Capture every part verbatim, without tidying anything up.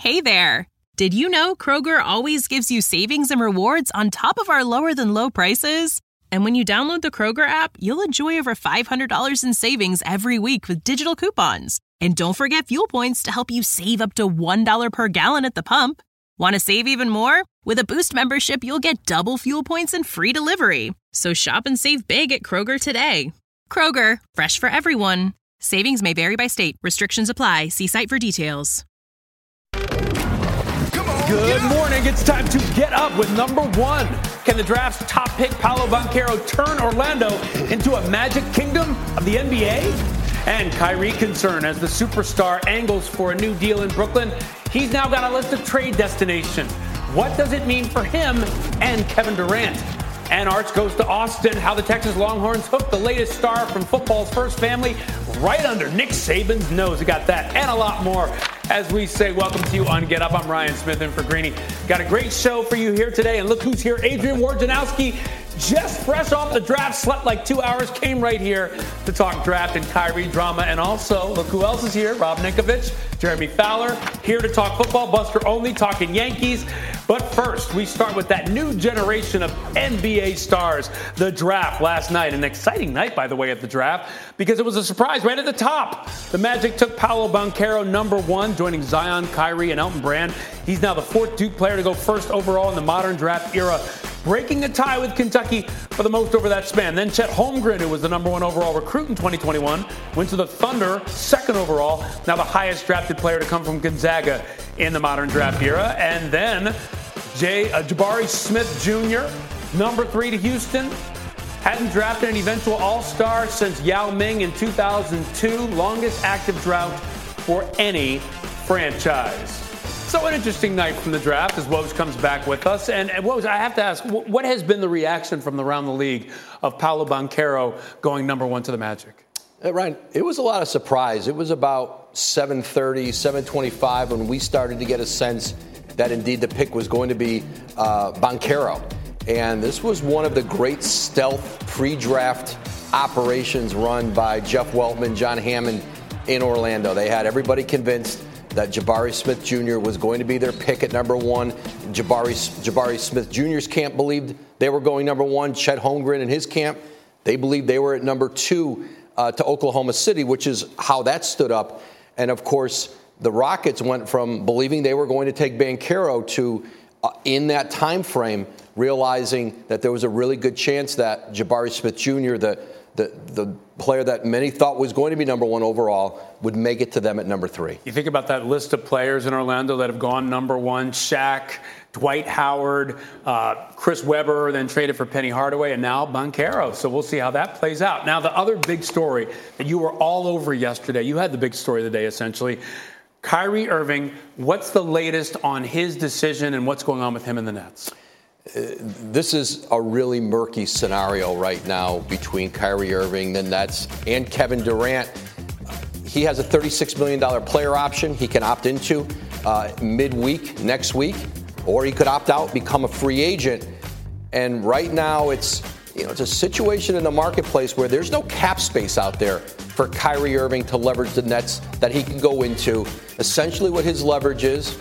Hey there! Did you know Kroger always gives you savings and rewards on top of our lower-than-low prices? And when you download the Kroger app, you'll enjoy over five hundred dollars in savings every week with digital coupons. And don't forget fuel points to help you save up to one dollar per gallon at the pump. Want to save even more? With a Boost membership, you'll get double fuel points and free delivery. So shop and save big at Kroger today. Kroger, fresh for everyone. Savings may vary by state. Restrictions apply. See site for details. Good morning. It's time to get up with number one. Can the draft's top pick, Paolo Banchero, turn Orlando into a magic kingdom of the N B A? And Kyrie concerned as the superstar angles for a new deal in Brooklyn. He's now got a list of trade destinations. What does it mean for him and Kevin Durant? And Arch goes to Austin, how the Texas Longhorns hooked the latest star from football's first family right under Nick Saban's nose. We got that and a lot more as we say welcome to you on Get Up. I'm Ryan Smith in for Greeny. Got a great show for you here today. And look who's here, Adrian Wojnarowski, just fresh off the draft, slept like two hours, came right here to talk draft and Kyrie drama. And also, look who else is here, Rob Ninkovich, Jeremy Fowler, here to talk football, Buster Olney talking Yankees. But first, we start with that new generation of N B A stars, the draft last night. An exciting night, by the way, at the draft, because it was a surprise right at the top. The Magic took Paolo Banchero, number one, joining Zion, Kyrie, and Elton Brand. He's now the fourth Duke player to go first overall in the modern draft era, breaking a tie with Kentucky for the most over that span. Then Chet Holmgren, who was the number one overall recruit in twenty twenty-one, went to the Thunder, second overall, now the highest drafted player to come from Gonzaga in the modern draft era. And then Jay, uh, Jabari Smith Junior, number three to Houston. Hadn't drafted an eventual all-star since Yao Ming in two thousand two, longest active drought for any franchise. So an interesting night from the draft as Woj comes back with us. And, and Woj, I have to ask, what has been the reaction from around the league of Paolo Banchero going number one to the Magic? Hey, Ryan, it was a lot of surprise. It was about seven thirty, seven twenty-five when we started to get a sense that indeed the pick was going to be uh, Banchero. And this was one of the great stealth pre-draft operations run by Jeff Weltman, John Hammond in Orlando. They had everybody convinced that Jabari Smith Junior was going to be their pick at number one. Jabari, Jabari Smith Junior's camp believed they were going number one. Chet Holmgren and his camp, they believed they were at number two uh, to Oklahoma City, which is how that stood up. And, of course, the Rockets went from believing they were going to take Banchero to, uh, in that time frame, realizing that there was a really good chance that Jabari Smith Junior, the, the, the player that many thought was going to be number one overall, would make it to them at number three. You think about that list of players in Orlando that have gone number one: Shaq, Dwight Howard, uh, Chris Webber, then traded for Penny Hardaway, and now Banchero. So we'll see how that plays out. Now, the other big story that you were all over yesterday, you had the big story of the day, essentially. Kyrie Irving, what's the latest on his decision and what's going on with him and the Nets? Uh, this is a really murky scenario right now between Kyrie Irving, the Nets, and Kevin Durant. He has a thirty-six million dollars player option he can opt into uh, midweek next week, or he could opt out, become a free agent. And right now it's, you know, it's a situation in the marketplace where there's no cap space out there for Kyrie Irving to leverage the Nets that he can go into. Essentially what his leverage is,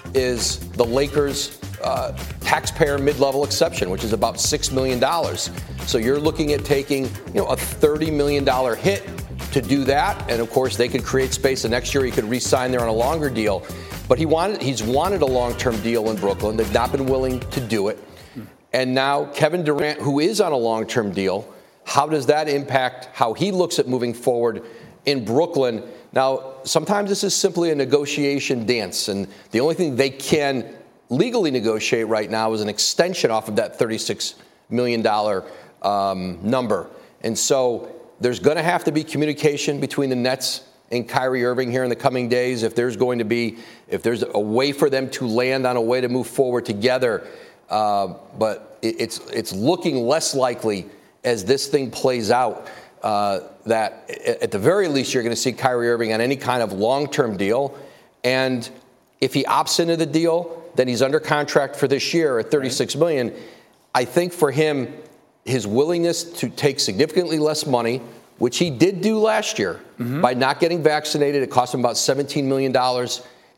is the Lakers' uh, taxpayer mid-level exception, which is about six million dollars. So you're looking at taking, you know, a thirty million dollars hit to do that. And, of course, they could create space. The next year he could re-sign there on a longer deal. But he wanted, he's wanted a long-term deal in Brooklyn. They've not been willing to do it. And now Kevin Durant, who is on a long-term deal, how does that impact how he looks at moving forward in Brooklyn? Now, sometimes this is simply a negotiation dance, and the only thing they can legally negotiate right now is an extension off of that thirty-six million dollars um, number. And so there's going to have to be communication between the Nets and Kyrie Irving here in the coming days if there's going to be, if there's a way for them to land on a way to move forward together. Uh, but it, it's it's looking less likely as this thing plays out uh, that at the very least you're going to see Kyrie Irving on any kind of long-term deal. And if he opts into the deal, then he's under contract for this year at thirty-six million dollars. I think for him, his willingness to take significantly less money, which he did do last year mm-hmm. by not getting vaccinated, it cost him about seventeen million dollars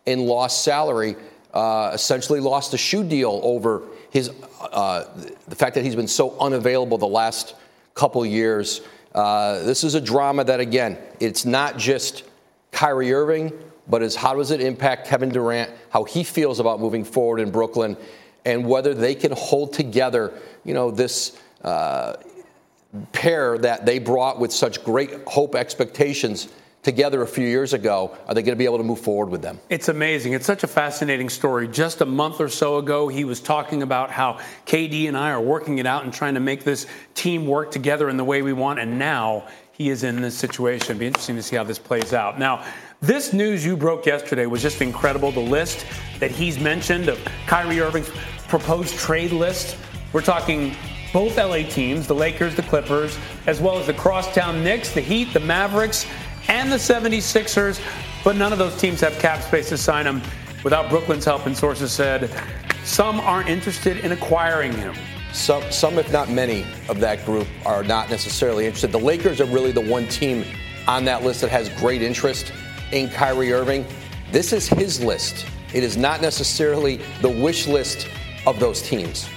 in lost salary, uh, essentially lost a shoe deal over his uh, the fact that he's been so unavailable the last couple years. Uh, this is a drama that, again, it's not just Kyrie Irving, but is how does it impact Kevin Durant, how he feels about moving forward in Brooklyn, and whether they can hold together, you know, this uh, pair that they brought with such great hope expectations together a few years ago. Are they going to be able to move forward with them? It's amazing. It's such a fascinating story. Just a month or so ago, he was talking about how K D and I are working it out and trying to make this team work together in the way we want. And now he is in this situation. It'll be interesting to see how this plays out. Now, this news you broke yesterday was just incredible. The list that he's mentioned of Kyrie Irving's proposed trade list. We're talking both L A teams, the Lakers, the Clippers, as well as the crosstown Knicks, the Heat, the Mavericks, and the seventy-sixers, but none of those teams have cap space to sign him without Brooklyn's help, and sources said some aren't interested in acquiring him. Some, some, if not many, of that group are not necessarily interested. The Lakers are really the one team on that list that has great interest in Kyrie Irving. This is his list. It is not necessarily the wish list of those teams.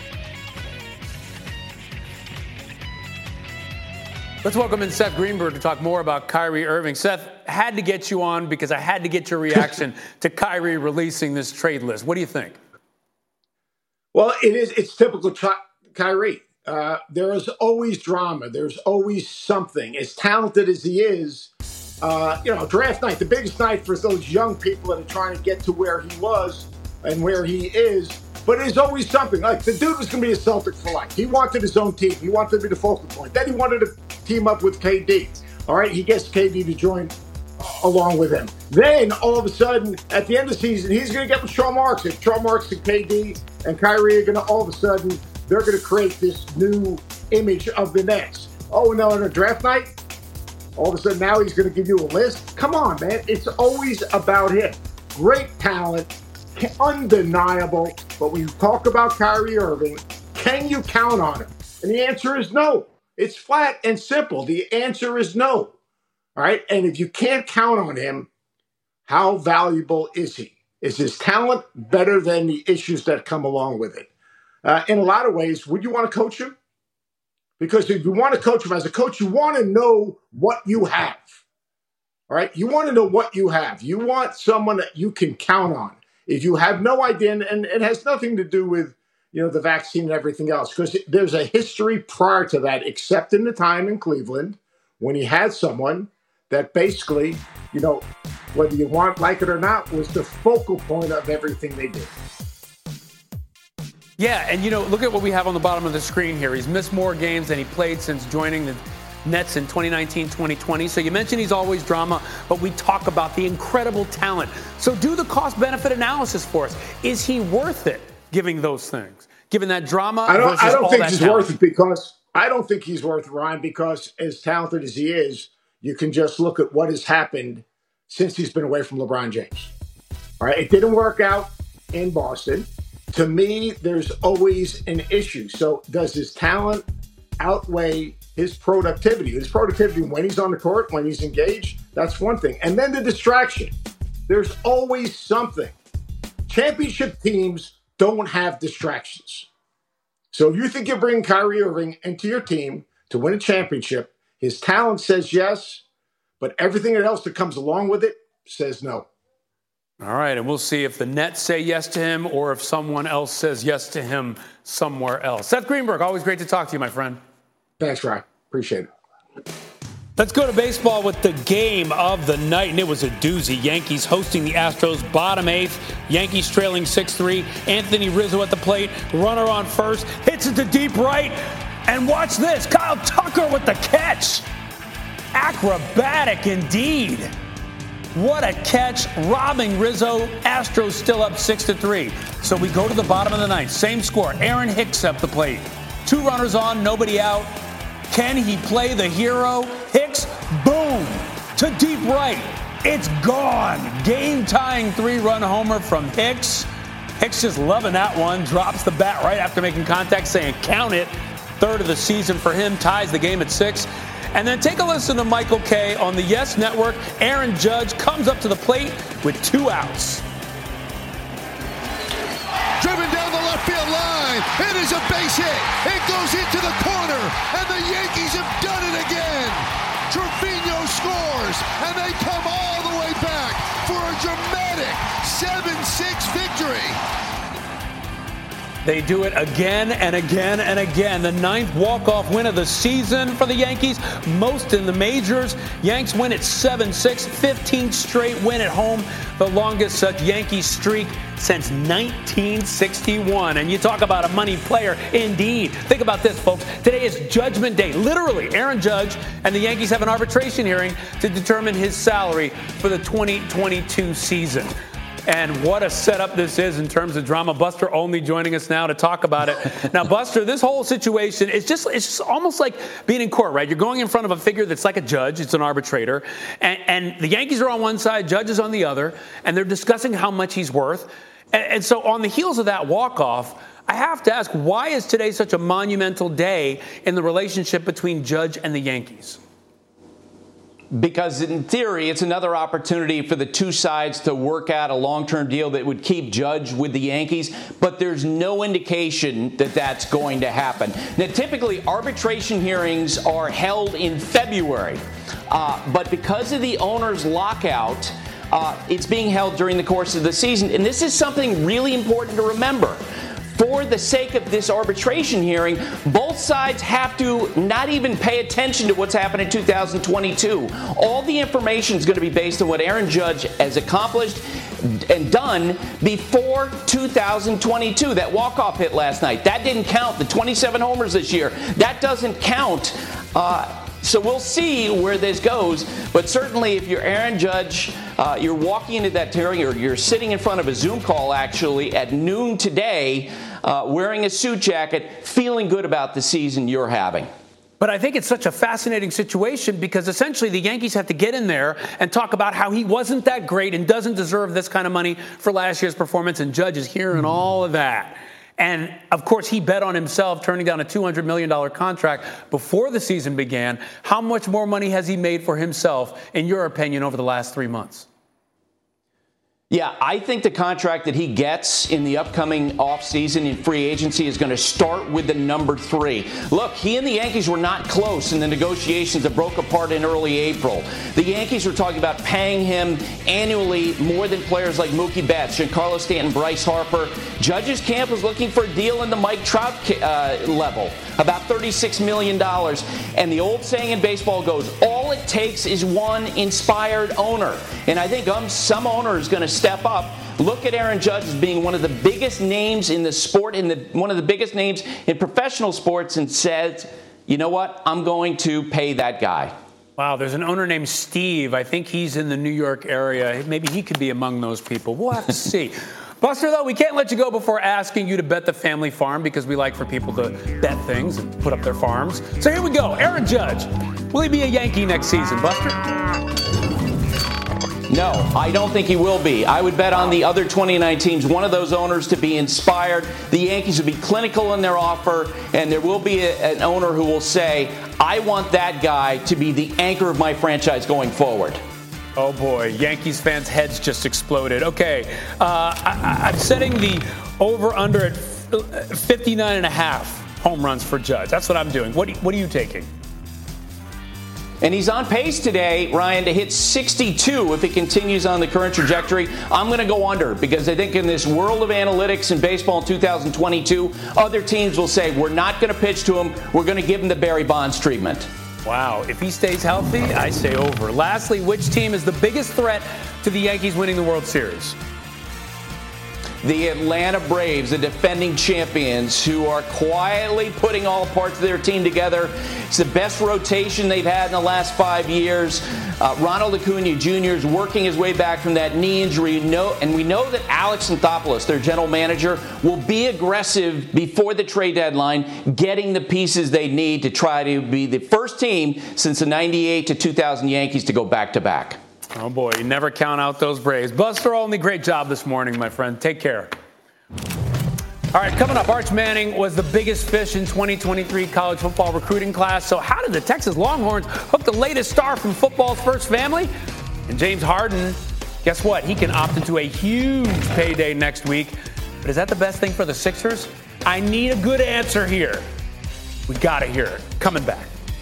Let's welcome in Seth Greenberg to talk more about Kyrie Irving. Seth, had to get you on because I had to get your reaction to Kyrie releasing this trade list. What do you think? Well, it is. It's typical Ky- Kyrie. Uh, there is always drama. There's always something. As talented as he is, uh, you know, draft night, the biggest night for those young people that are trying to get to where he was and where he is. But there's always something. Like, the dude was going to be a Celtic for life. He wanted his own team. He wanted to be the focal point. Then he wanted to team up with K D. All right, he gets K D to join along with him. Then, all of a sudden, at the end of the season, he's going to get with Sean Marks. If Sean Marks and K D and Kyrie are going to, all of a sudden, they're going to create this new image of the Nets. Oh, and then on a draft night, all of a sudden, now he's going to give you a list. Come on, man. It's always about him. Great talent. Undeniable, but when you talk about Kyrie Irving, can you count on him? And the answer is no. It's flat and simple. The answer is no. All right. And if you can't count on him, how valuable is he? Is his talent better than the issues that come along with it? Uh, in a lot of ways, would you want to coach him? Because if you want to coach him as a coach, you want to know what you have. All right. You want to know what you have. You want someone that you can count on. If you have no idea, and it has nothing to do with, you know, the vaccine and everything else, because there's a history prior to that, except in the time in Cleveland when he had someone that basically, you know, whether you want, like it or not, was the focal point of everything they did. Yeah, and, you know, look at what we have on the bottom of the screen here. He's missed more games than he played since joining the Nets in twenty nineteen twenty twenty. So you mentioned he's always drama, but we talk about the incredible talent. So do the cost-benefit analysis for us. Is he worth it, giving those things, given that drama? I don't, versus I don't all think that he's talent? worth it because I don't think he's worth it, Ryan, because as talented as he is, you can just look at what has happened since he's been away from LeBron James. All right, it didn't work out in Boston. To me, there's always an issue. So does his talent outweigh his productivity? His productivity when he's on the court, when he's engaged, that's one thing. And then the distraction. There's always something. Championship teams don't have distractions. So if you think you're bringing Kyrie Irving into your team to win a championship, his talent says yes, but everything else that comes along with it says no. All right, and we'll see if the Nets say yes to him or if someone else says yes to him somewhere else. Seth Greenberg, always great to talk to you, my friend. Thanks, Ryan. Appreciate it. Let's go to baseball with the game of the night, and it was a doozy. Yankees hosting the Astros, bottom eighth. Yankees trailing six three. Anthony Rizzo at the plate, runner on first, hits it to deep right. And watch this, Kyle Tucker with the catch. Acrobatic indeed. What a catch, robbing Rizzo. Astros still up six to three. So we go to the bottom of the ninth. Same score. Aaron Hicks up the plate. Two runners on, nobody out. Can he play the hero? Hicks, boom, to deep right. It's gone. Game-tying three-run homer from Hicks. Hicks just loving that one. Drops the bat right after making contact, saying count it. Third of the season for him. Ties the game at six. And then take a listen to Michael Kay on the Yes Network. Aaron Judge comes up to the plate with two outs. second. It is a base hit. It goes into the corner, and the Yankees have done it again. Trevino scores, and they come all the way back for a dramatic seven six victory. They do it again and again and again. The ninth walk-off win of the season for the Yankees, most in the majors. Yanks win at seven six, fifteenth straight win at home, the longest such Yankee streak since nineteen sixty-one. And you talk about a money player, indeed. Think about this, folks. Today is Judgment Day. Literally, Aaron Judge and the Yankees have an arbitration hearing to determine his salary for the twenty twenty-two season. And what a setup this is in terms of drama. Buster only joining us now to talk about it. Now, Buster, this whole situation, it's just it's just almost like being in court, right? You're going in front of a figure that's like a judge. It's an arbitrator. And, and the Yankees are on one side, Judge is on the other, and they're discussing how much he's worth. And, and so on the heels of that walk-off, I have to ask, why is today such a monumental day in the relationship between Judge and the Yankees? Because in theory, it's another opportunity for the two sides to work out a long-term deal that would keep Judge with the Yankees, but there's no indication that that's going to happen. Now, typically, arbitration hearings are held in February, uh, but because of the owner's lockout, uh, it's being held during the course of the season, and this is something really important to remember. For the sake of this arbitration hearing, both sides have to not even pay attention to what's happened in two thousand twenty-two. All the information is going to be based on what Aaron Judge has accomplished and done before two thousand twenty-two. That walk-off hit last night, that didn't count. The twenty-seven homers this year, that doesn't count. Uh, So we'll see where this goes, but certainly if you're Aaron Judge, uh, you're walking into that hearing, or you're sitting in front of a Zoom call actually at noon today, uh, wearing a suit jacket, feeling good about the season you're having. But I think it's such a fascinating situation because essentially the Yankees have to get in there and talk about how he wasn't that great and doesn't deserve this kind of money for last year's performance, and Judge is hearing all of that. And, of course, he bet on himself turning down a two hundred million dollars contract before the season began. How much more money has he made for himself, in your opinion, over the last three months? Yeah, I think the contract that he gets in the upcoming offseason in free agency is going to start with the number three. Look, he and the Yankees were not close in the negotiations that broke apart in early April. The Yankees were talking about paying him annually more than players like Mookie Betts, Giancarlo Stanton, Bryce Harper. Judge's camp was looking for a deal in the Mike Trout uh, level, about thirty-six million dollars. And the old saying in baseball goes, all it takes is one inspired owner. And I think um, some owner is going to step up, look at Aaron Judge as being one of the biggest names in the sport, in the one of the biggest names in professional sports, and says, you know what, I'm going to pay that guy. Wow, there's an owner named Steve. I think he's in the New York area. Maybe he could be among those people. We'll have to see. Buster, though, we can't let you go before asking you to bet the family farm, because we like for people to bet things and put up their farms. So here we go. Aaron Judge, will he be a Yankee next season, Buster? No, I don't think he will be. I would bet on the other twenty-nine teams, one of those owners to be inspired. The Yankees will be clinical in their offer, and there will be a, an owner who will say, I want that guy to be the anchor of my franchise going forward. Oh, boy. Yankees fans' heads just exploded. Okay. Uh, I, I'm setting the over-under at fifty-nine and a half home runs for Judge. That's what I'm doing. What, what are you taking? And he's on pace today, Ryan, to hit sixty-two if he continues on the current trajectory. I'm going to go under, because I think in this world of analytics in baseball in two thousand twenty-two, other teams will say, we're not going to pitch to him. We're going to give him the Barry Bonds treatment. Wow. If he stays healthy, I say over. Lastly, which team is the biggest threat to the Yankees winning the World Series? The Atlanta Braves, the defending champions, who are quietly putting all parts of their team together. It's the best rotation they've had in the last five years. Uh, Ronald Acuna Junior is working his way back from that knee injury. No, and we know that Alex Anthopoulos, their general manager, will be aggressive before the trade deadline, getting the pieces they need to try to be the first team since the ninety-eight to two thousand Yankees to go back-to-back. Oh, boy, you never count out those Braves. Buster Olney, great job this morning, my friend. Take care. All right, coming up, Arch Manning was the biggest fish in twenty twenty-three college football recruiting class. So how did the Texas Longhorns hook the latest star from football's first family? And James Harden, guess what? He can opt into a huge payday next week. But is that the best thing for the Sixers? I need a good answer here. We got to hear it. Coming back.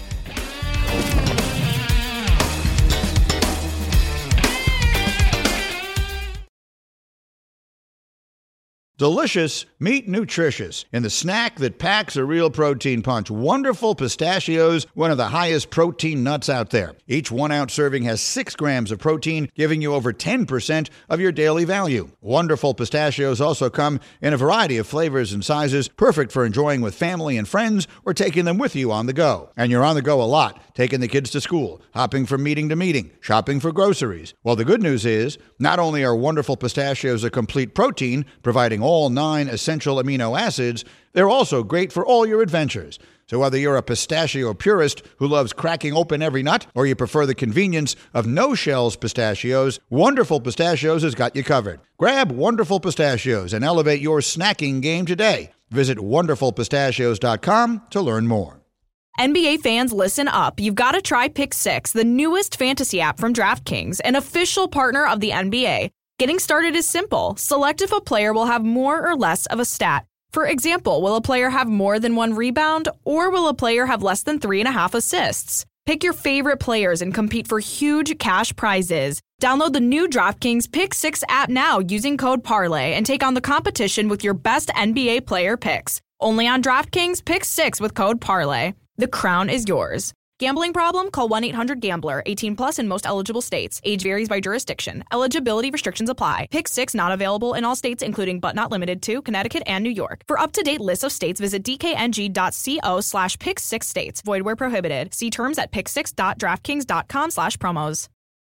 Delicious, meet nutritious. In the snack that packs a real protein punch, Wonderful Pistachios, one of the highest protein nuts out there. Each one-ounce serving has six grams of protein, giving you over ten percent of your daily value. Wonderful Pistachios also come in a variety of flavors and sizes, perfect for enjoying with family and friends or taking them with you on the go. And you're on the go a lot, taking the kids to school, hopping from meeting to meeting, shopping for groceries. Well, the good news is, not only are Wonderful Pistachios a complete protein, providing all nine essential amino acids, they're also great for all your adventures. So whether you're a pistachio purist who loves cracking open every nut, or you prefer the convenience of no-shells pistachios, Wonderful Pistachios has got you covered. Grab Wonderful Pistachios and elevate your snacking game today. Visit wonderful pistachios dot com to learn more. N B A fans, listen up. You've got to try Pick Six, the newest fantasy app from DraftKings, an official partner of the N B A. Getting started is simple. Select if a player will have more or less of a stat. For example, will a player have more than one rebound, or will a player have less than three and a half assists? Pick your favorite players and compete for huge cash prizes. Download the new DraftKings Pick Six app now using code Parlay and take on the competition with your best N B A player picks. Only on DraftKings Pick Six with code Parlay. The crown is yours. Gambling problem? Call one eight hundred gambler. eighteen plus in most eligible states. Age varies by jurisdiction. Eligibility restrictions apply. Pick Six not available in all states, including but not limited to Connecticut and New York. For up-to-date lists of states, visit dkng.co slash pick six states. Void where prohibited. See terms at pick six dot draftkings dot com slash promos.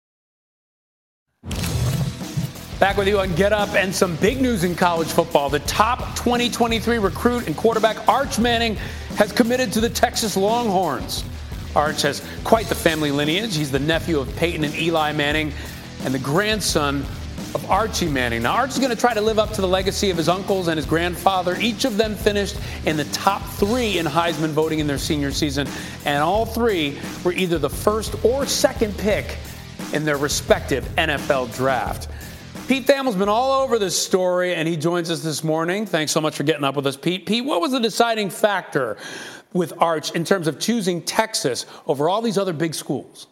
Back with you on Get Up, and some big news in college football. The top twenty twenty-three recruit and quarterback Arch Manning has committed to the Texas Longhorns. Arch has quite the family lineage. He's the nephew of Peyton and Eli Manning and the grandson of Archie Manning. Now, Arch is going to try to live up to the legacy of his uncles and his grandfather. Each of them finished in the top three in Heisman voting in their senior season, and all three were either the first or second pick in their respective N F L draft. Pete Thamel's been all over this story, and he joins us this morning. Thanks so much for getting up with us, Pete. Pete, what was the deciding factor with Arch in terms of choosing Texas over all these other big schools?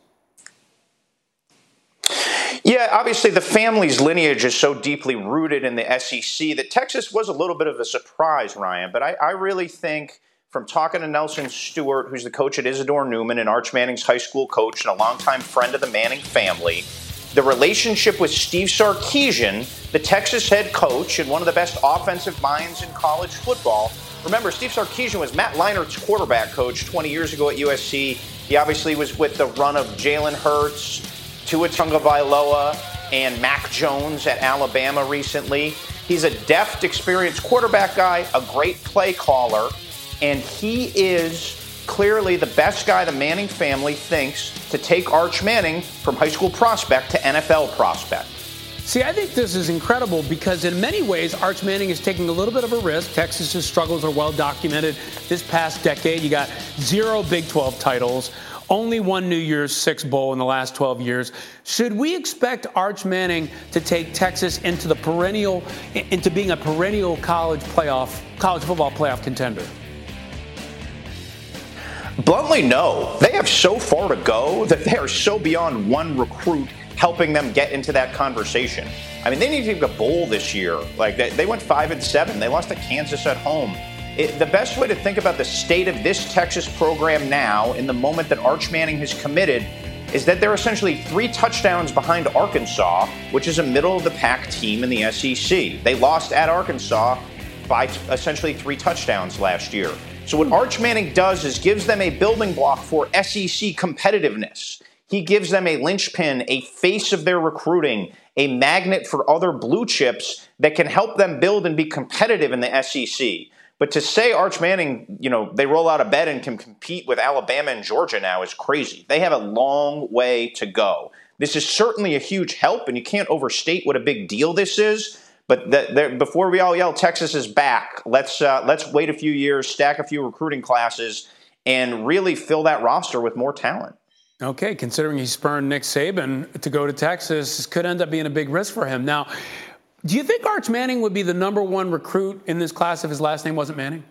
Yeah, obviously the family's lineage is so deeply rooted in the S E C that Texas was a little bit of a surprise, Ryan. But I, I really think, from talking to Nelson Stewart, who's the coach at Isidore Newman and Arch Manning's high school coach and a longtime friend of the Manning family, the relationship with Steve Sarkisian, the Texas head coach and one of the best offensive minds in college football. Remember, Steve Sarkisian was Matt Leinert's quarterback coach twenty years ago at U S C. He obviously was with the run of Jalen Hurts, Tua Tagovailoa, and Mac Jones at Alabama recently. He's a deft, experienced quarterback guy, a great play caller, and he is clearly the best guy the Manning family thinks to take Arch Manning from high school prospect to N F L prospect. See, I think this is incredible because in many ways, Arch Manning is taking a little bit of a risk. Texas's struggles are well documented this past decade. You got zero Big twelve titles, only one New Year's Six Bowl in the last twelve years. Should we expect Arch Manning to take Texas into the perennial, into being a perennial college playoff, college football playoff contender? Bluntly, no. They have so far to go that they are so beyond one recruit helping them get into that conversation. I mean, they need to make a bowl this year. Like they, they went five and seven. They lost to Kansas at home. It, the best way to think about the state of this Texas program now, in the moment that Arch Manning has committed, is that they're essentially three touchdowns behind Arkansas, which is a middle-of-the-pack team in the S E C. They lost at Arkansas by t- essentially three touchdowns last year. So what Arch Manning does is gives them a building block for S E C competitiveness. He gives them a linchpin, a face of their recruiting, a magnet for other blue chips that can help them build and be competitive in the S E C. But to say Arch Manning, you know, they roll out of bed and can compete with Alabama and Georgia now is crazy. They have a long way to go. This is certainly a huge help, and you can't overstate what a big deal this is. But the, the, before we all yell Texas is back, let's uh, let's wait a few years, stack a few recruiting classes, and really fill that roster with more talent. Okay, considering he spurned Nick Saban to go to Texas, this could end up being a big risk for him. Now, Do you think Arch Manning would be the number one recruit in this class if his last name wasn't Manning?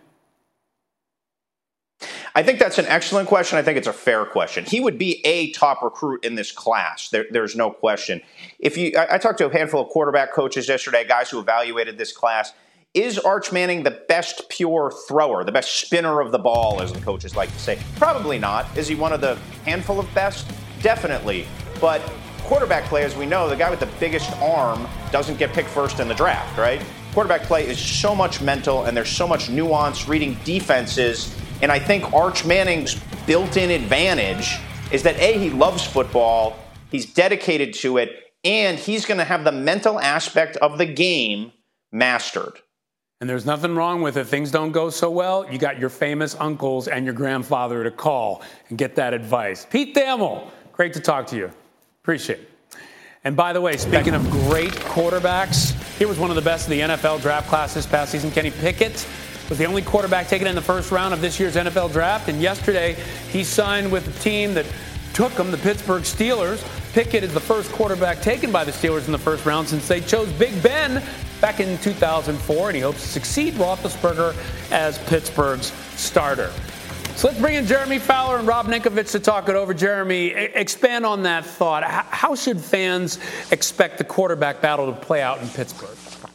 I think that's an excellent question. I think it's a fair question. He would be a top recruit in this class. There, there's no question. If you, I, I talked to a handful of quarterback coaches yesterday, guys who evaluated this class. Is Arch Manning the best pure thrower, the best spinner of the ball, as the coaches like to say? Probably not. Is he one of the handful of best? Definitely. But quarterback play, as we know, the guy with the biggest arm doesn't get picked first in the draft, right? Quarterback play is so much mental, and there's so much nuance reading defenses. And I think Arch Manning's built-in advantage is that, A, he loves football, he's dedicated to it, and he's going to have the mental aspect of the game mastered. And there's nothing wrong with it. Things don't go so well. You got your famous uncles and your grandfather to call and get that advice. Pete Thamel, great to talk to you. Appreciate it. And by the way, speaking of great quarterbacks, here was one of the best of the N F L draft class this past season. Kenny Pickett was the only quarterback taken in the first round of this year's N F L draft. And yesterday, he signed with the team that took him, the Pittsburgh Steelers. Pickett is the first quarterback taken by the Steelers in the first round since they chose Big Ben back in two thousand four, and he hopes to succeed Roethlisberger as Pittsburgh's starter. So let's bring in Jeremy Fowler and Rob Ninkovich to talk it over. Jeremy, expand on that thought. How should fans expect the quarterback battle to play out in Pittsburgh?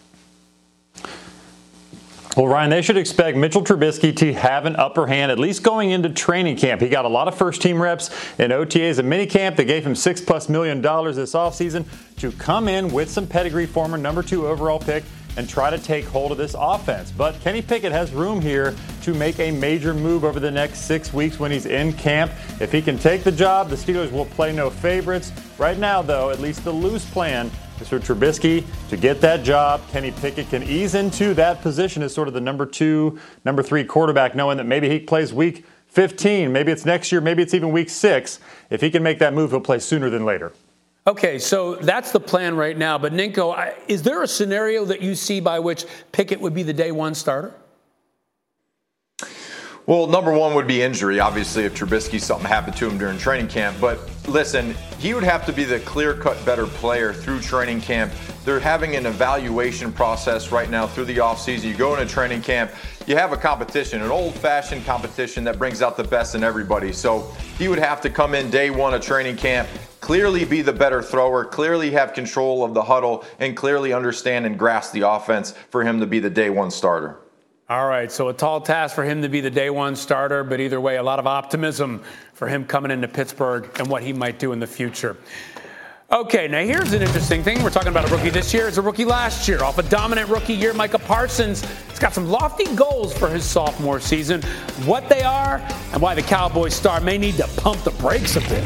Well, Ryan, they should expect Mitchell Trubisky to have an upper hand, at least going into training camp. He got a lot of first-team reps in O T As and minicamp. They gave him six plus million dollars this offseason to come in with some pedigree, former number two overall pick, and try to take hold of this offense. But Kenny Pickett has room here to make a major move over the next six weeks when he's in camp. If he can take the job, the Steelers will play no favorites. Right now, though, at least the loose plan is for Trubisky to get that job. Kenny Pickett can ease into that position as sort of the number two, number three quarterback, knowing that maybe he plays week fifteen. Maybe it's next year. Maybe it's even week six. If he can make that move, he'll play sooner than later. Okay, so that's the plan right now. But, Ninko, is there a scenario that you see by which Pickett would be the day one starter? Well, number one would be injury, obviously, if Trubisky, something happened to him during training camp. But listen, he would have to be the clear-cut better player through training camp. They're having an evaluation process right now through the offseason. You go into training camp, you have a competition, an old-fashioned competition that brings out the best in everybody. So he would have to come in day one of training camp, clearly be the better thrower, clearly have control of the huddle, and clearly understand and grasp the offense for him to be the day one starter. All right, so a tall task for him to be the day one starter, but either way, a lot of optimism for him coming into Pittsburgh and what he might do in the future. Okay, now here's an interesting thing. We're talking about a rookie this year. It's a rookie last year. Off a dominant rookie year, Micah Parsons has got some lofty goals for his sophomore season. What they are and why the Cowboys star may need to pump the brakes a bit.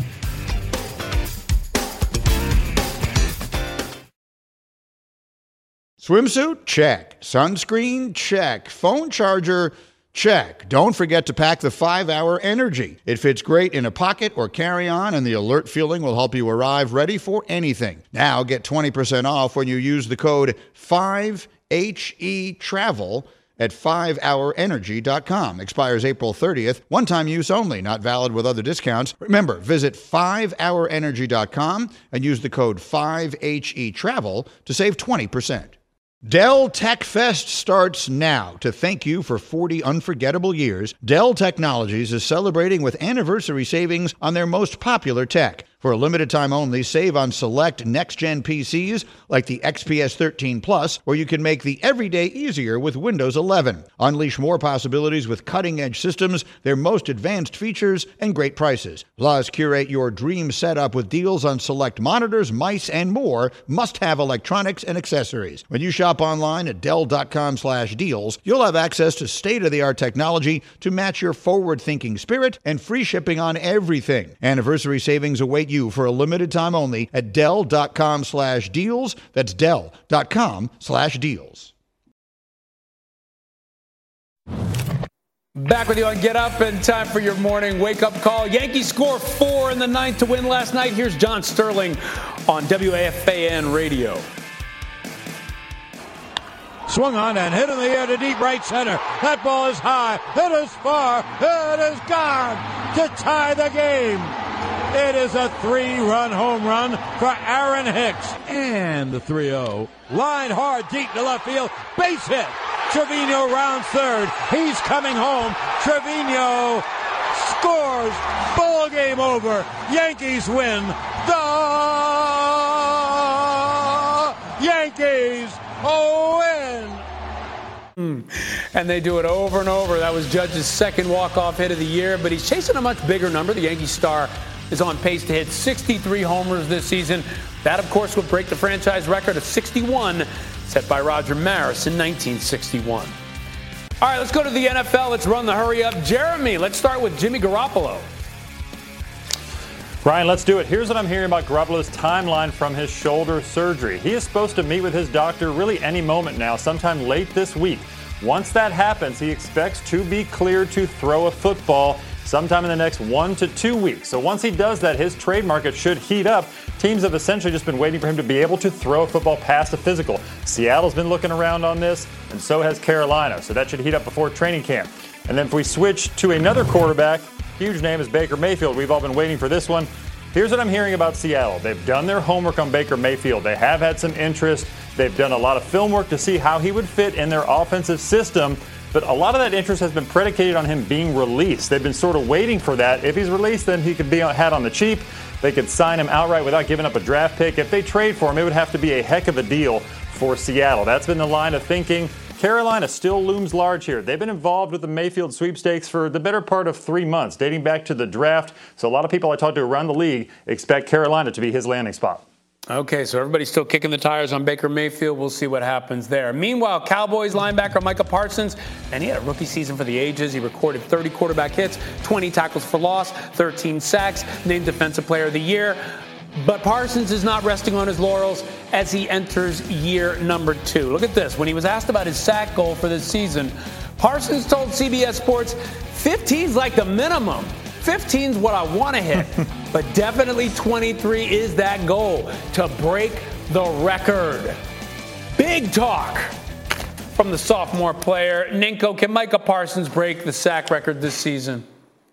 Swimsuit? Check. Sunscreen? Check. Phone charger? Check. Don't forget to pack the five hour Energy. It fits great in a pocket or carry-on, and the alert feeling will help you arrive ready for anything. Now get twenty percent off when you use the code five H E travel at five hour energy dot com. Expires April thirtieth. One-time use only. Not valid with other discounts. Remember, visit five hour energy dot com and use the code five H E travel to save twenty percent. Dell Tech Fest starts now. To thank you for forty unforgettable years, Dell Technologies is celebrating with anniversary savings on their most popular tech. For a limited time only, save on select next-gen P Cs like the X P S thirteen Plus, where you can make the everyday easier with Windows eleven. Unleash more possibilities with cutting-edge systems, their most advanced features, and great prices. Plus, curate your dream setup with deals on select monitors, mice, and more must-have electronics and accessories. When you shop online at Dell dot com slash deals, you'll have access to state-of-the-art technology to match your forward-thinking spirit and free shipping on everything. Anniversary savings await you for a limited time only at Dell dot com slash deals. That's Dell dot com slash deals. Back with you on Get Up, and time for your morning wake-up call. Yankees score four in the ninth to win last night. Here's John Sterling on W A F A N Radio. Swung on and hit in the air to deep right center. That ball is high. It is far. It is gone to tie the game. It is a three-run home run for Aaron Hicks. And the three oh. Line hard deep to left field. Base hit. Trevino rounds third. He's coming home. Trevino scores. Ball game over. Yankees win. The Yankees win. Mm. And they do it over and over. That was Judge's second walk-off hit of the year, but he's chasing a much bigger number. The Yankee star is on pace to hit sixty-three homers this season. That, of course, would break the franchise record of sixty-one set by Roger Maris in nineteen sixty-one. All right, let's go to the N F L. Let's run the hurry up. Jeremy, let's start with Jimmy Garoppolo. Ryan, let's do it. Here's what I'm hearing about Garoppolo's timeline from his shoulder surgery. He is supposed to meet with his doctor really any moment now, sometime late this week. Once that happens, he expects to be cleared to throw a football sometime in the next one to two weeks. So once he does that, his trade market should heat up. Teams have essentially just been waiting for him to be able to throw a football past a physical. Seattle's been looking around on this, and so has Carolina. So that should heat up before training camp. And then if we switch to another quarterback, huge name is Baker Mayfield. We've all been waiting for this one. Here's what I'm hearing about Seattle. They've done their homework on Baker Mayfield. They have had some interest. They've done a lot of film work to see how he would fit in their offensive system. But a lot of that interest has been predicated on him being released. They've been sort of waiting for that. If he's released, then he could be had on the cheap. They could sign him outright without giving up a draft pick. If they trade for him, it would have to be a heck of a deal for Seattle. That's been the line of thinking. Carolina still looms large here. They've been involved with the Mayfield sweepstakes for the better part of three months, dating back to the draft. So a lot of people I talk to around the league expect Carolina to be his landing spot. Okay, so everybody's still kicking the tires on Baker Mayfield. We'll see what happens there. Meanwhile, Cowboys linebacker Micah Parsons, and he had a rookie season for the ages. He recorded thirty quarterback hits, twenty tackles for loss, thirteen sacks, named Defensive Player of the Year. But Parsons is not resting on his laurels as he enters year number two. Look at this. When he was asked about his sack goal for this season, Parsons told C B S Sports, fifteen's like the minimum. fifteen's what I want to hit, but definitely twenty-three is that goal to break the record. Big talk from the sophomore player. Ninko, can Micah Parsons break the sack record this season?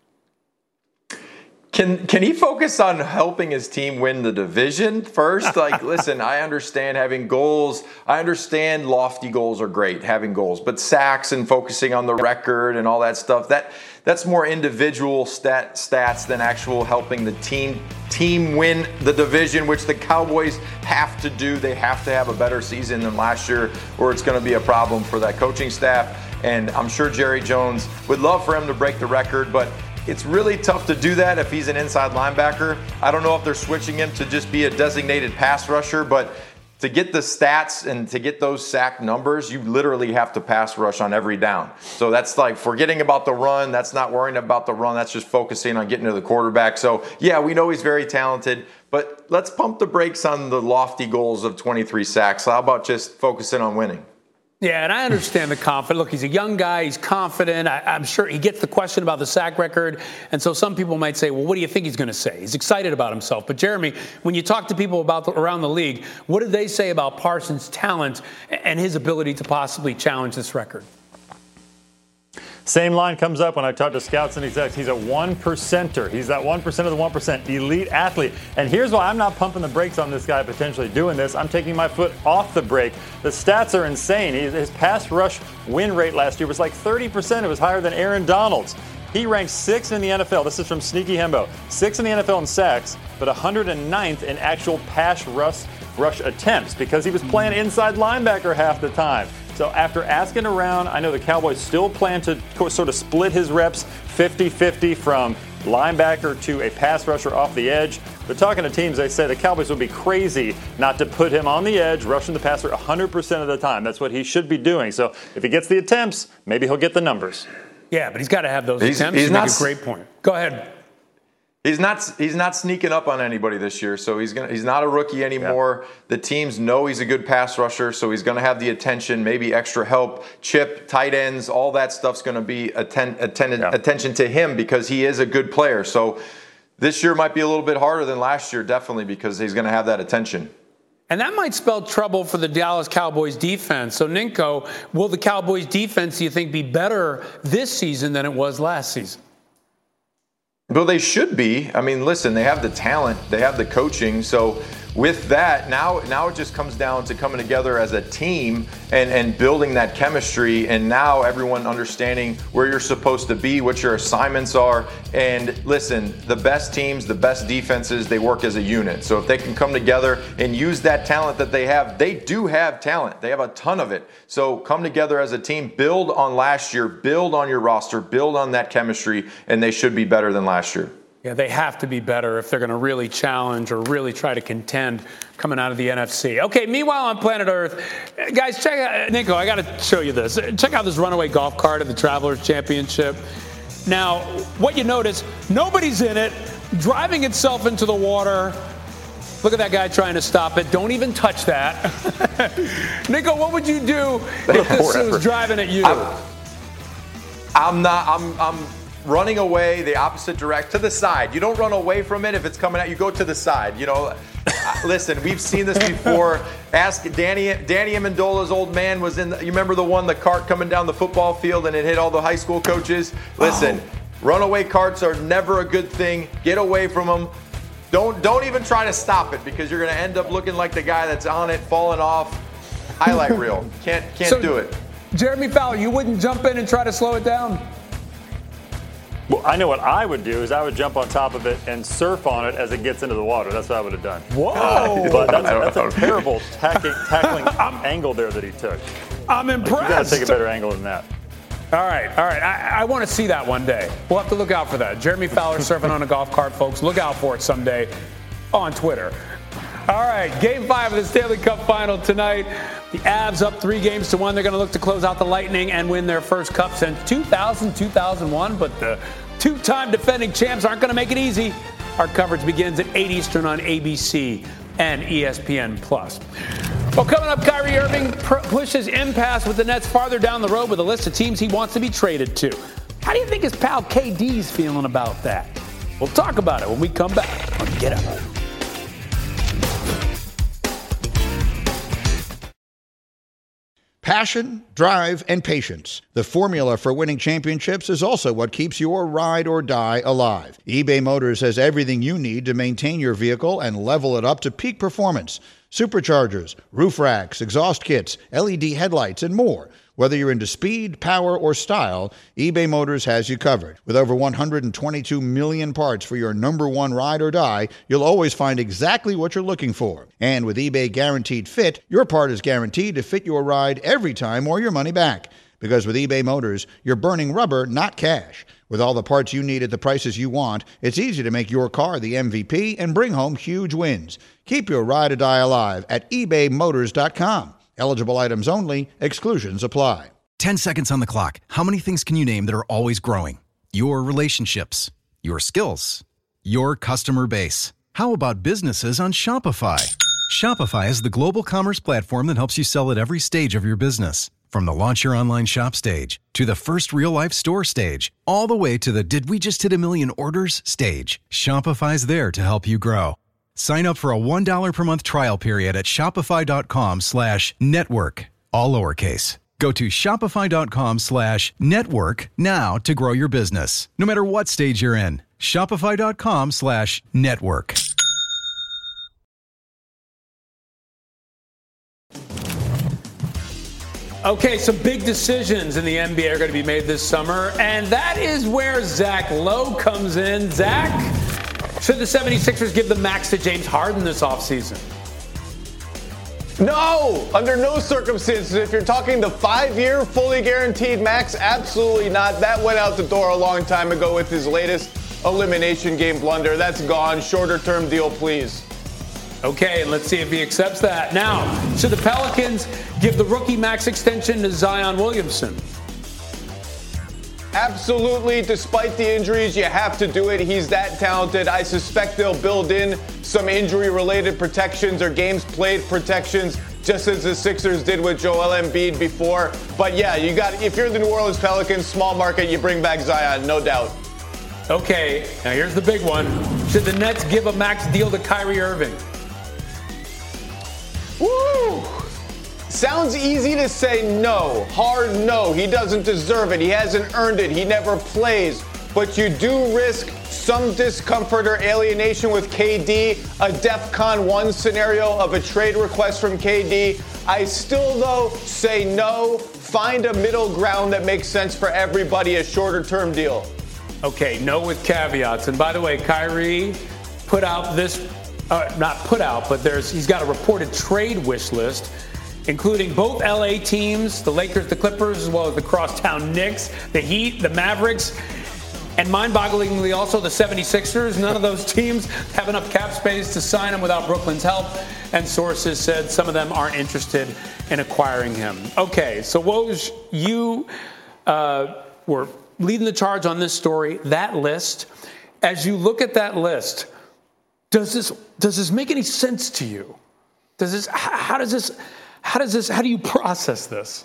Can can he focus on helping his team win the division first? Like, listen, I understand having goals. I understand lofty goals are great, having goals. But sacks and focusing on the record and all that stuff, that that's more individual stat, stats than actual helping the team team win the division, which the Cowboys have to do. They have to have a better season than last year, or it's going to be a problem for that coaching staff. And I'm sure Jerry Jones would love for him to break the record, but it's really tough to do that if he's an inside linebacker. I don't know if they're switching him to just be a designated pass rusher, but to get the stats and to get those sack numbers, you literally have to pass rush on every down. So that's like forgetting about the run. That's not worrying about the run. That's just focusing on getting to the quarterback. So, yeah, we know he's very talented, but let's pump the brakes on the lofty goals of twenty-three sacks. How about just focusing on winning? Yeah, and I understand the confidence. Look, he's a young guy. He's confident. I, I'm sure he gets the question about the sack record. And so some people might say, well, what do you think he's going to say? He's excited about himself. But, Jeremy, when you talk to people about the, around the league, what do they say about Parsons' talent and his ability to possibly challenge this record? Same line comes up when I talk to scouts and execs. He's a one percenter. He's that one percent of the one percent elite athlete. And here's why I'm not pumping the brakes on this guy potentially doing this. I'm taking my foot off the brake. The stats are insane. His pass rush win rate last year was like thirty percent. It was higher than Aaron Donald's. He ranked sixth in the N F L. This is from Sneaky Hembo. Sixth in the N F L in sacks, but one hundred ninth in actual pass rush, rush attempts because he was playing inside linebacker half the time. So after asking around, I know the Cowboys still plan to sort of split his reps fifty-fifty from linebacker to a pass rusher off the edge. But talking to teams, they say the Cowboys would be crazy not to put him on the edge, rushing the passer one hundred percent of the time. That's what he should be doing. So if he gets the attempts, maybe he'll get the numbers. Yeah, but he's got to have those he's, attempts. He's you not, make a great point. Go ahead. He's not he's not sneaking up on anybody this year, so he's gonna he's not a rookie anymore. Yeah. The teams know he's a good pass rusher, so he's gonna have the attention, maybe extra help, chip, tight ends, all that stuff's gonna be atten- attended, yeah. attention to him because he is a good player. So this year might be a little bit harder than last year, definitely, because he's gonna have that attention. And that might spell trouble for the Dallas Cowboys defense. So, Ninko, will the Cowboys defense, do you think, be better this season than it was last season? Well, they should be. I mean, listen, they have the talent, they have the coaching. So with that, now now it just comes down to coming together as a team and, and building that chemistry, and now everyone understanding where you're supposed to be, what your assignments are. And listen, the best teams, the best defenses, they work as a unit. So if they can come together and use that talent that they have, they do have talent. They have a ton of it. So come together as a team, build on last year, build on your roster, build on that chemistry, and they should be better than last year. Yeah, they have to be better if they're going to really challenge or really try to contend coming out of the N F C. Okay, meanwhile on planet Earth, guys, check out, Nico, I got to show you this. Check out this runaway golf cart at the Travelers Championship. Now, what you notice, nobody's in it, driving itself into the water. Look at that guy trying to stop it. Don't even touch that. Nico, what would you do if this was driving at you? I'm, I'm not, I'm, I'm, running away the opposite direction, to the side. You don't run away from it if it's coming out. You go to the side. You know, listen, we've seen this before. Ask Danny. Danny Amendola's old man was in. The, you remember the one, the cart coming down the football field and it hit all the high school coaches? Listen, oh. Runaway carts are never a good thing. Get away from them. Don't don't even try to stop it, because you're going to end up looking like the guy that's on it, falling off. Highlight reel. Can't can't so, do it. Jeremy Fowler, you wouldn't jump in and try to slow it down? Well, I know what I would do is I would jump on top of it and surf on it as it gets into the water. That's what I would have done. Whoa! Uh, but that's, that's a terrible tackling, tackling angle there that he took. I'm impressed. Like, you got to take a better angle than that. All right, all right. I, I want to see that one day. We'll have to look out for that. Jeremy Fowler surfing on a golf cart, folks. Look out for it someday on Twitter. All right, game five of the Stanley Cup final tonight. The Avs up three games to one. They're going to look to close out the Lightning and win their first cup since two thousand, two thousand one. But the two-time defending champs aren't going to make it easy. Our coverage begins at eight Eastern on A B C and E S P N plus. Well, coming up, Kyrie Irving pushes impasse with the Nets farther down the road with a list of teams he wants to be traded to. How do you think his pal K D's feeling about that? We'll talk about it when we come back on Get Up. Passion, drive, and patience. The formula for winning championships is also what keeps your ride or die alive. eBay Motors has everything you need to maintain your vehicle and level it up to peak performance. Superchargers, roof racks, exhaust kits, L E D headlights, and more. Whether you're into speed, power, or style, eBay Motors has you covered. With over one hundred twenty-two million parts for your number one ride or die, you'll always find exactly what you're looking for. And with eBay Guaranteed Fit, your part is guaranteed to fit your ride every time or your money back. Because with eBay Motors, you're burning rubber, not cash. With all the parts you need at the prices you want, it's easy to make your car the M V P and bring home huge wins. Keep your ride or die alive at ebay motors dot com. Eligible items only. Exclusions apply. Ten seconds on the clock. How many things can you name that are always growing? Your relationships, your skills, your customer base. How about businesses on Shopify? Shopify is the global commerce platform that helps you sell at every stage of your business. From the launch your online shop stage, to the first real-life store stage, all the way to the did we just hit a million orders stage. Shopify's there to help you grow. Sign up for a one dollar per month trial period at shopify.com slash network, all lowercase. Go to shopify.com slash network now to grow your business, no matter what stage you're in. Shopify.com slash network. Okay, some big decisions in the N B A are going to be made this summer, and that is where Zach Lowe comes in. Zach, should the seventy-sixers give the max to James Harden this offseason? No, under no circumstances. If you're talking the five-year fully guaranteed max, absolutely not. That went out the door a long time ago with his latest elimination game blunder. That's gone. Shorter-term deal, please. Okay, and let's see if he accepts that. Now, should the Pelicans give the rookie max extension to Zion Williamson? Absolutely. Despite the injuries, you have to do it. He's that talented. I suspect they'll build in some injury-related protections or games played protections, just as the Sixers did with Joel Embiid before. But yeah, you got if you're the New Orleans Pelicans, small market, you bring back Zion, no doubt. Okay, now here's the big one. Should the Nets give a max deal to Kyrie Irving? Woo! Sounds easy to say no. Hard no. He doesn't deserve it. He hasn't earned it. He never plays. But you do risk some discomfort or alienation with K D, a DEFCON one scenario of a trade request from K D. I still, though, say no. Find a middle ground that makes sense for everybody, a shorter-term deal. Okay, no with caveats. And by the way, Kyrie put out this, uh, not put out, but there's he's got a reported trade wish list, including both L A teams, the Lakers, the Clippers, as well as the crosstown Knicks, the Heat, the Mavericks, and mind-bogglingly also the seventy-sixers. None of those teams have enough cap space to sign him without Brooklyn's help, and sources said some of them aren't interested in acquiring him. Okay, so Woj, you uh, were leading the charge on this story, that list. As you look at that list, does this does this make any sense to you? Does this how does this how does this how do you process this?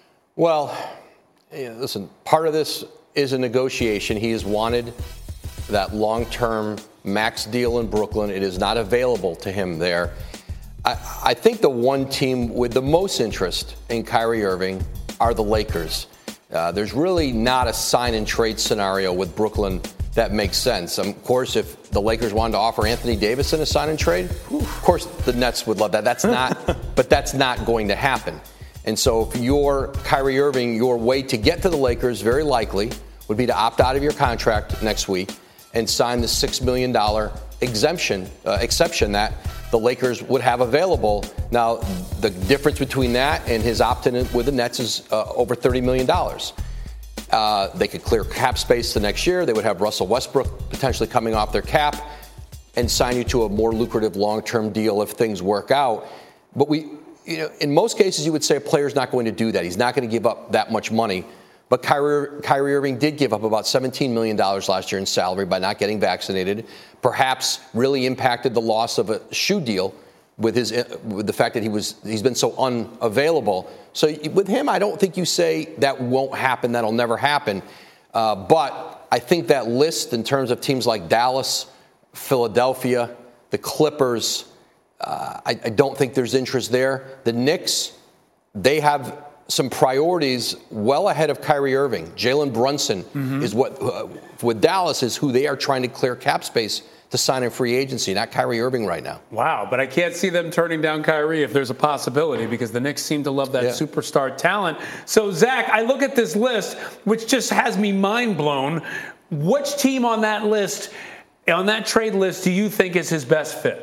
Well, yeah, listen, part of this is a negotiation. He has wanted that long-term max deal in Brooklyn. It is not available to him there. I, I think the one team with the most interest in Kyrie Irving are the Lakers. Uh, there's really not a sign-and-trade scenario with Brooklyn that makes sense. Um, of course, if the Lakers wanted to offer Anthony Davis in a sign-and-trade, of course the Nets would love that. That's not, but that's not going to happen. And so if you're Kyrie Irving, your way to get to the Lakers, very likely, would be to opt out of your contract next week and sign the six million dollars exemption, uh, exception that the Lakers would have available. Now, the difference between that and his opt-in with the Nets is uh, over thirty million dollars. Uh, they could clear cap space the next year. They would have Russell Westbrook potentially coming off their cap and sign you to a more lucrative long-term deal if things work out. But we, you know, in most cases, you would say a player's not going to do that. He's not going to give up that much money. But Kyrie, Kyrie Irving did give up about seventeen million dollars last year in salary by not getting vaccinated. Perhaps really impacted the loss of a shoe deal with his with the fact that he was he's been so unavailable. So with him, I don't think you say that won't happen, that'll never happen. Uh, but I think that list in terms of teams like Dallas, Philadelphia, the Clippers, uh, I, I don't think there's interest there. The Knicks, they have some priorities well ahead of Kyrie Irving. Jalen Brunson mm-hmm. is what, uh, with Dallas, is who they are trying to clear cap space to sign in free agency, not Kyrie Irving right now. Wow, but I can't see them turning down Kyrie if there's a possibility, because the Knicks seem to love that yeah. superstar talent. So, Zach, I look at this list, which just has me mind blown. Which team on that list, on that trade list, do you think is his best fit?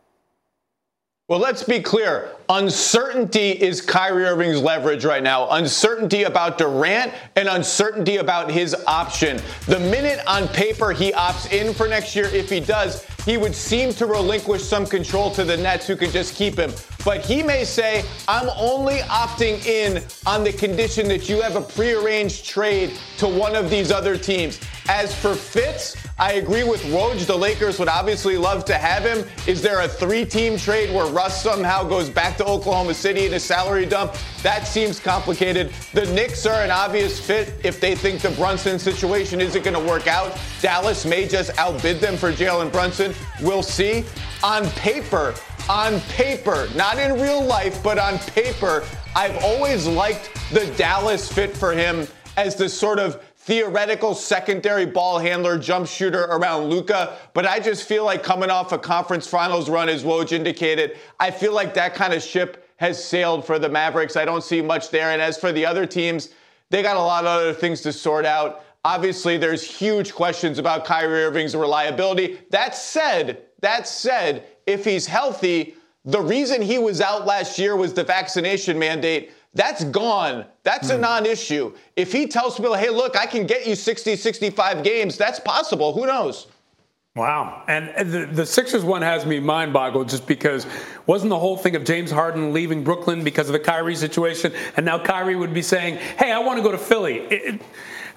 Well, let's be clear. Uncertainty is Kyrie Irving's leverage right now. Uncertainty about Durant and uncertainty about his option. The minute on paper he opts in for next year, if he does, he would seem to relinquish some control to the Nets, who can just keep him. But he may say, I'm only opting in on the condition that you have a prearranged trade to one of these other teams. As for fits, I agree with Woj. The Lakers would obviously love to have him. Is there a three-team trade where Russ somehow goes back to Oklahoma City in a salary dump? That seems complicated. The Knicks are an obvious fit if they think the Brunson situation isn't going to work out. Dallas may just outbid them for Jalen Brunson. We'll see. On paper, on paper, not in real life, but on paper, I've always liked the Dallas fit for him as the sort of theoretical secondary ball handler, jump shooter around Luka. But I just feel like coming off a conference finals run, as Woj indicated, I feel like that kind of ship has sailed for the Mavericks. I don't see much there. And as for the other teams, they got a lot of other things to sort out. Obviously, there's huge questions about Kyrie Irving's reliability. That said, that said, if he's healthy, the reason he was out last year was the vaccination mandate. That's gone. That's mm. a non-issue. If he tells people, hey, look, I can get you sixty, sixty-five games, that's possible. Who knows? Wow. And the, the Sixers one has me mind-boggled, just because wasn't the whole thing of James Harden leaving Brooklyn because of the Kyrie situation, and now Kyrie would be saying, hey, I want to go to Philly. It, it,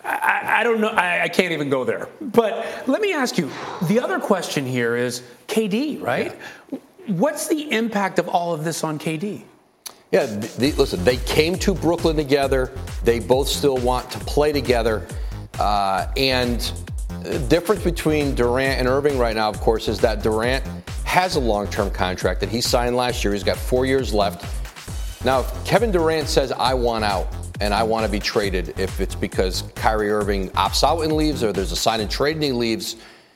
I, I don't know. I, I can't even go there. But let me ask you, the other question here is K D, right? Yeah. What's the impact of all of this on K D? Yeah, the, listen, they came to Brooklyn together. They both still want to play together. Uh, and the difference between Durant and Irving right now, of course, is that Durant has a long-term contract that he signed last year. He's got four years left. Now, if Kevin Durant says, I want out and I want to be traded, if it's because Kyrie Irving opts out and leaves or there's a sign and trade and he leaves,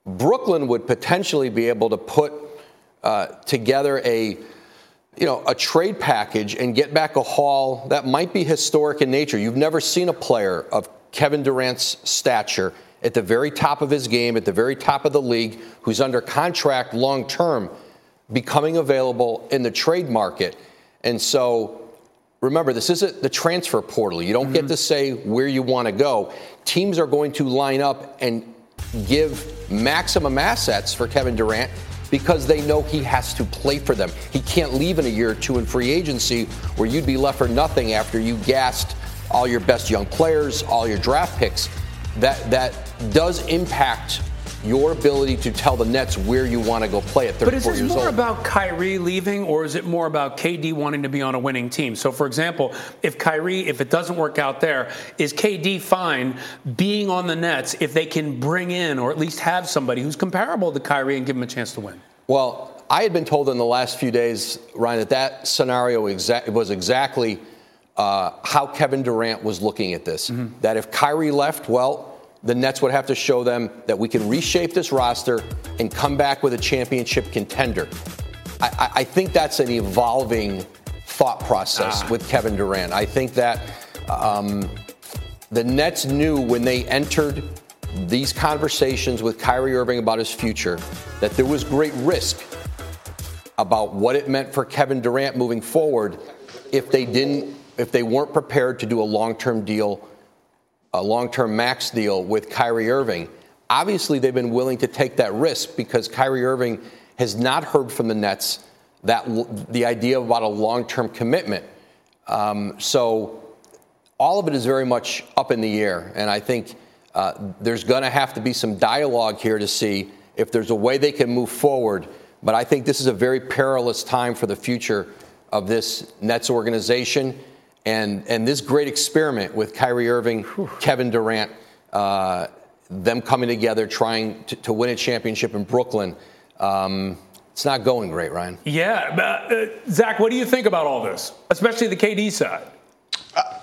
Brooklyn would potentially be able to put uh, together a, you know, a trade package and get back a haul that might be historic in nature. You've never seen a player of Kevin Durant's stature at the very top of his game, at the very top of the league, who's under contract long term, becoming available in the trade market. And so, remember, this isn't the transfer portal. You don't mm-hmm. get to say where you want to go. Teams are going to line up and give maximum assets for Kevin Durant because they know he has to play for them. He can't leave in a year or two in free agency where you'd be left for nothing after you gassed all your best young players, all your draft picks. That that does impact your ability to tell the Nets where you want to go play at thirty-four years old. But is this more about Kyrie leaving, or is it more about K D wanting to be on a winning team? So, for example, if Kyrie, if it doesn't work out there, is K D fine being on the Nets if they can bring in or at least have somebody who's comparable to Kyrie and give him a chance to win? Well, I had been told in the last few days, Ryan, that that scenario exa- was exactly uh, how Kevin Durant was looking at this. Mm-hmm. That if Kyrie left, well, the Nets would have to show them that we can reshape this roster and come back with a championship contender. I, I think that's an evolving thought process ah. with Kevin Durant. I think that um, the Nets knew when they entered these conversations with Kyrie Irving about his future that there was great risk about what it meant for Kevin Durant moving forward if they didn't, if they weren't prepared to do a long-term deal, a long-term max deal with Kyrie Irving. Obviously, they've been willing to take that risk because Kyrie Irving has not heard from the Nets that the idea about a long-term commitment. Um, so all of it is very much up in the air, and I think uh, there's going to have to be some dialogue here to see if there's a way they can move forward. But I think this is a very perilous time for the future of this Nets organization. And and this great experiment with Kyrie Irving, Whew. Kevin Durant, uh, them coming together, trying to, to win a championship in Brooklyn, um, it's not going great, Ryan. Yeah. Uh, Zach, what do you think about all this, especially the K D side? Uh,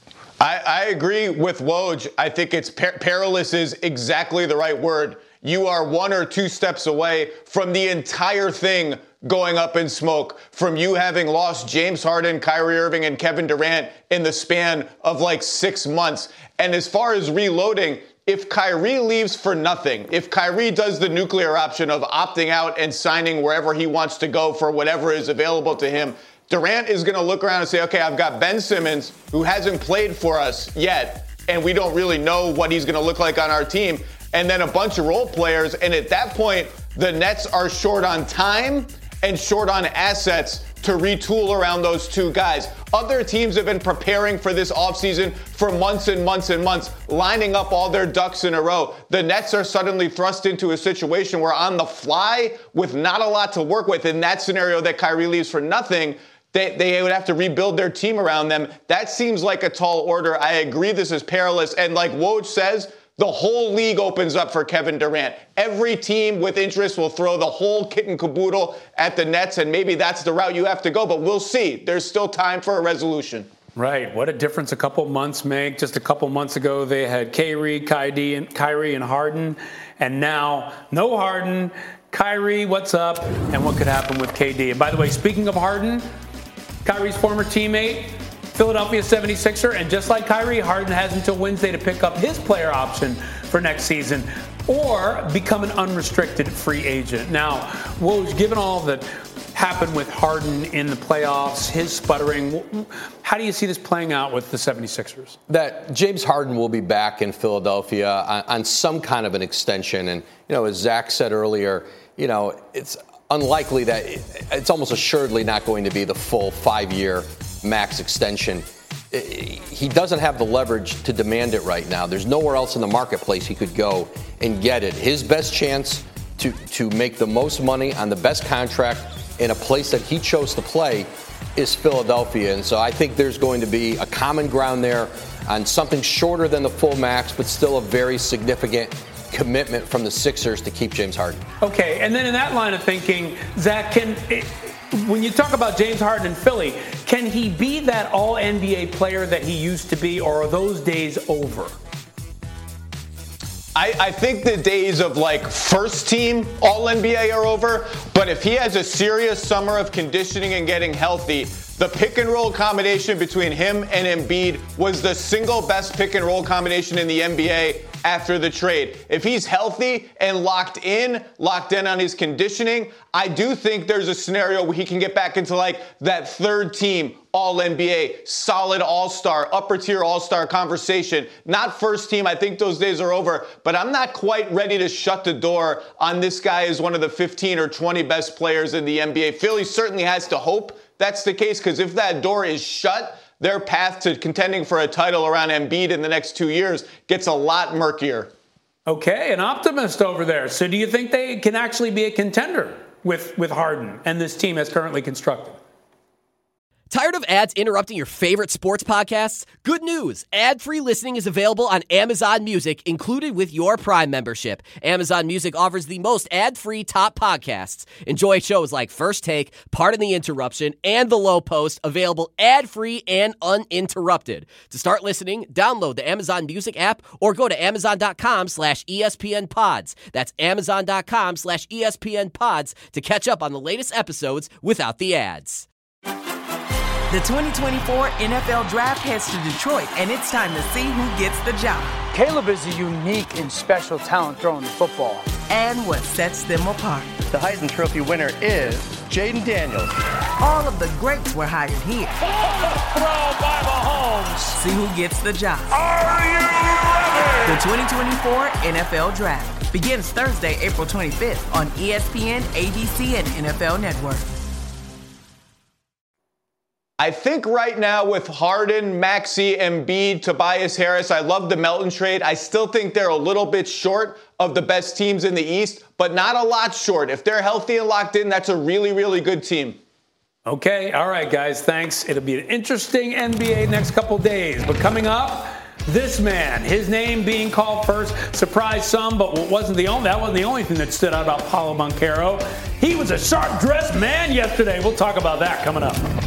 I, I agree with Woj. I think it's per- perilous is exactly the right word. You are one or two steps away from the entire thing going up in smoke, from you having lost James Harden, Kyrie Irving, and Kevin Durant in the span of like six months. And as far as reloading, if Kyrie leaves for nothing, if Kyrie does the nuclear option of opting out and signing wherever he wants to go for whatever is available to him, Durant is going to look around and say, okay, I've got Ben Simmons, who hasn't played for us yet, and we don't really know what he's going to look like on our team, and then a bunch of role players. And at that point, the Nets are short on time and short on assets to retool around those two guys. Other teams have been preparing for this offseason for months and months and months, lining up all their ducks in a row. The Nets are suddenly thrust into a situation where on the fly, with not a lot to work with, in that scenario that Kyrie leaves for nothing, they, they would have to rebuild their team around them. That seems like a tall order. I agree this is perilous. And like Woj says, the whole league opens up for Kevin Durant. Every team with interest will throw the whole kit and caboodle at the Nets, and maybe that's the route you have to go, but we'll see. There's still time for a resolution. Right. What a difference a couple months make. Just a couple months ago, they had Kyrie, Kyrie, and Kyrie and Harden, and now no Harden. Kyrie, what's up? And what could happen with K D? And by the way, speaking of Harden, Kyrie's former teammate, Philadelphia seventy-sixer, and just like Kyrie, Harden has until Wednesday to pick up his player option for next season or become an unrestricted free agent. Now, Woj, given all that happened with Harden in the playoffs, his sputtering, how do you see this playing out with the seventy-sixers? That James Harden will be back in Philadelphia on, on some kind of an extension. And, you know, as Zach said earlier, you know, it's unlikely that it's almost assuredly not going to be the full five-year max extension. He doesn't have the leverage to demand it right now. There's nowhere else in the marketplace he could go and get it. His best chance to, to make the most money on the best contract in a place that he chose to play is Philadelphia. And so I think there's going to be a common ground there on something shorter than the full max, but still a very significant commitment from the Sixers to keep James Harden. Okay, and then in that line of thinking, Zach, can when you talk about James Harden in Philly, can he be that all N B A player that he used to be, or are those days over? I, I think the days of like first team All N B A are over, but if he has a serious summer of conditioning and getting healthy, the pick and roll combination between him and Embiid was the single best pick and roll combination in the N B A after the trade. If he's healthy and locked in, locked in on his conditioning, I do think there's a scenario where he can get back into like that third team All N B A, solid all-star, upper tier all-star conversation. Not first team, I think those days are over, but I'm not quite ready to shut the door on this guy as one of the fifteen or twenty best players in the N B A. Philly certainly has to hope that's the case, because if that door is shut, their path to contending for a title around Embiid in the next two years gets a lot murkier. Okay, an optimist over there. So do you think they can actually be a contender with, with Harden and this team as currently constructed? Tired of ads interrupting your favorite sports podcasts? Good news! Ad-free listening is available on Amazon Music, included with your Prime membership. Amazon Music offers the most ad-free top podcasts. Enjoy shows like First Take, Pardon the Interruption, and The Low Post, available ad-free and uninterrupted. To start listening, download the Amazon Music app or go to amazon.com slash ESPN pods. That's amazon.com slash ESPN pods to catch up on the latest episodes without the ads. The twenty twenty-four N F L Draft heads to Detroit, and it's time to see who gets the job. Caleb is a unique and special talent throwing the football. And what sets them apart. The Heisman Trophy winner is Jaden Daniels. All of the greats were hired here. Throw by Mahomes. See who gets the job. Are you ready? The twenty twenty-four N F L Draft begins Thursday, April twenty-fifth on E S P N, A B C, and N F L Network. I think right now with Harden, Maxey, Embiid, Tobias Harris, I love the Melton trade. I still think they're a little bit short of the best teams in the East, but not a lot short. If they're healthy and locked in, that's a really, really good team. Okay, all right, guys, thanks. It'll be an interesting N B A next couple days. But coming up, this man, his name being called first, surprised some, but wasn't the only, that wasn't the only thing that stood out about Paolo Banchero. He was a sharp-dressed man yesterday. We'll talk about that coming up.